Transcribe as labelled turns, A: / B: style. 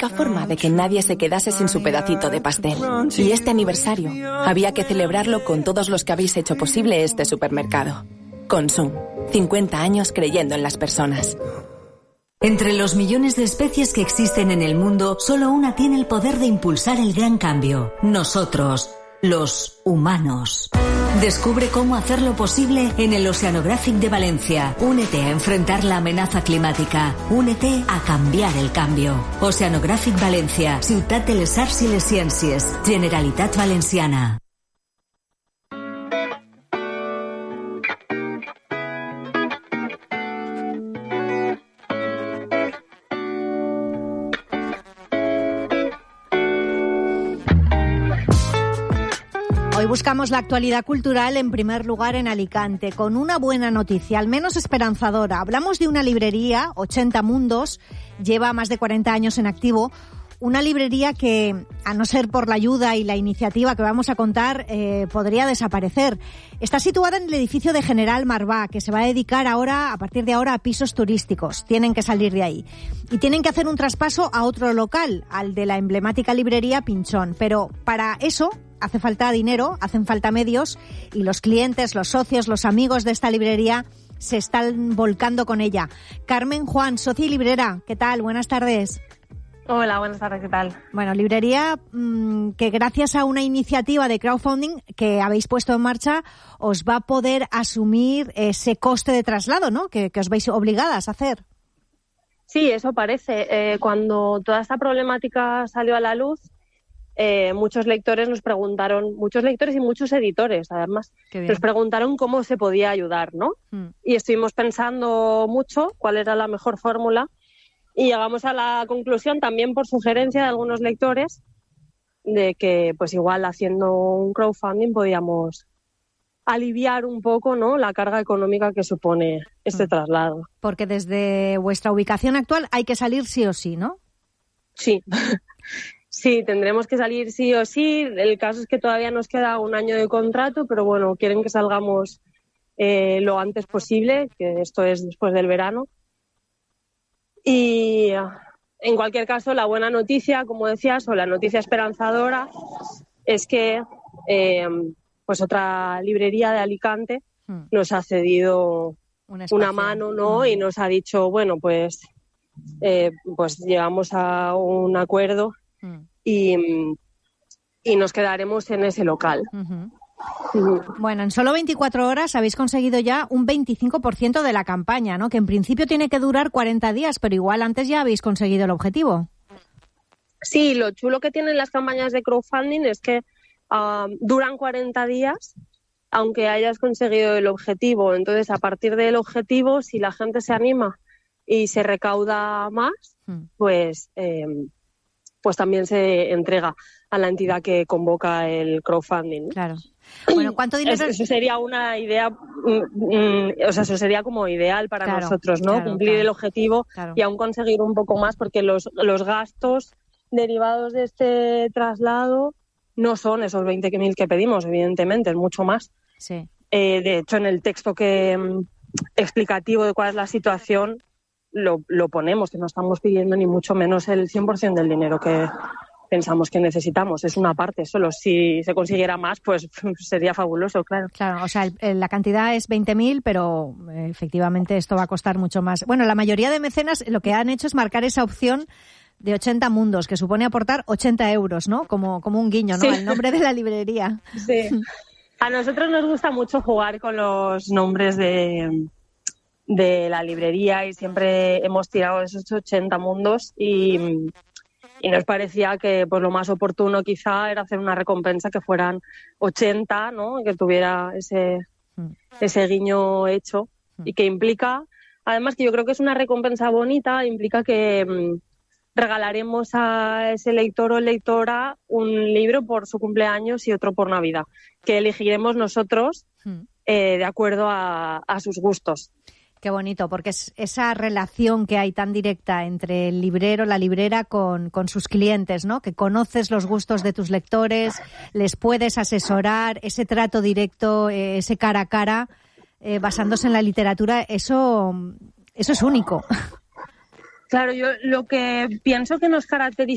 A: única forma de que nadie se quedase sin su pedacito de pastel. Y este aniversario había que celebrarlo con todos los que habéis hecho posible este supermercado. Consum, 50 años creyendo en las personas.
B: Entre los millones de especies que existen en el mundo, solo una tiene el poder de impulsar el gran cambio. Nosotros, los humanos. Descubre cómo hacerlo posible en el Oceanographic de Valencia. Únete a enfrentar la amenaza climática. Únete a cambiar el cambio. Oceanographic Valencia, Ciutat de les Arts i les Ciències, Generalitat Valenciana.
C: Hoy buscamos la actualidad cultural en primer lugar en Alicante, con una buena noticia, al menos esperanzadora. Hablamos de una librería, 80 Mundos, lleva más de 40 años en activo. Una librería que, a no ser por la ayuda y la iniciativa que vamos a contar, podría desaparecer. Está situada en el edificio de General Marbá, que se va a dedicar ahora, a partir de ahora, a pisos turísticos. Tienen que salir de ahí. Y tienen que hacer un traspaso a otro local, al de la emblemática librería Pinchón. Pero para eso hace falta dinero, hacen falta medios, y los clientes, los socios, los amigos de esta librería se están volcando con ella. Carmen Juan, socia y librera, ¿qué tal? Buenas tardes.
D: Hola, buenas tardes, ¿qué tal?
C: Bueno, librería que gracias a una iniciativa de crowdfunding que habéis puesto en marcha os va a poder asumir ese coste de traslado, ¿no? Que os veis obligadas a hacer.
D: Sí, eso parece. Cuando toda esta problemática salió a la luz, muchos lectores nos preguntaron, muchos lectores y muchos editores, además, nos preguntaron cómo se podía ayudar, ¿no? Y estuvimos pensando mucho cuál era la mejor fórmula. Y llegamos a la conclusión, también por sugerencia de algunos lectores, de que pues igual haciendo un crowdfunding podíamos aliviar un poco, ¿no?, la carga económica que supone este traslado.
C: Porque desde vuestra ubicación actual hay que salir sí o sí, ¿no?
D: Sí, sí, tendremos que salir sí o sí. El caso es que todavía nos queda un año de contrato, pero bueno, quieren que salgamos lo antes posible, que esto es después del verano. Y en cualquier caso, la buena noticia, como decías, o la noticia esperanzadora, es que pues otra librería de Alicante nos ha cedido una mano, ¿no? Y nos ha dicho, bueno, pues llegamos a un acuerdo y nos quedaremos en ese local.
C: Bueno, en solo 24 horas habéis conseguido ya un 25% de la campaña, ¿no? Que en principio tiene que durar 40 días, pero igual antes ya habéis conseguido el objetivo.
D: Sí, lo chulo que tienen las campañas de crowdfunding es que duran 40 días, aunque hayas conseguido el objetivo. Entonces, a partir del objetivo, si la gente se anima y se recauda más, pues también se entrega a la entidad que convoca el crowdfunding, ¿no?
C: Claro. Bueno, ¿cuánto dinero?
D: Eso sería una idea, eso sería como ideal para nosotros, ¿no? Cumplir el objetivo y aún conseguir un poco más, porque los gastos derivados de este traslado no son esos 20.000 que pedimos, evidentemente, es mucho más.
C: Sí.
D: De hecho, en el texto explicativo de cuál es la situación, lo ponemos, que no estamos pidiendo ni mucho menos el 100% del dinero que pensamos que necesitamos. Es una parte solo. Si se consiguiera más, pues sería fabuloso, claro.
C: Claro, o sea, la cantidad es 20.000, pero efectivamente esto va a costar mucho más. Bueno, la mayoría de mecenas lo que han hecho es marcar esa opción de 80 Mundos, que supone aportar 80 euros, ¿no? Como un guiño, ¿no? Sí. Al nombre de la librería.
D: Sí. A nosotros nos gusta mucho jugar con los nombres de la librería y siempre hemos tirado esos 80 Mundos y nos parecía que pues lo más oportuno quizá era hacer una recompensa que fueran 80, ¿no? Que tuviera ese guiño hecho y que implica, además que yo creo que es una recompensa bonita, implica que regalaremos a ese lector o lectora un libro por su cumpleaños y otro por Navidad, que elegiremos nosotros de acuerdo a sus gustos.
C: Qué bonito, porque es esa relación que hay tan directa entre el librero, la librera con sus clientes, ¿no? Que conoces los gustos de tus lectores, les puedes asesorar, ese trato directo, ese cara a cara, basándose en la literatura, eso es único.
D: Claro, yo lo que pienso que nos caracteriza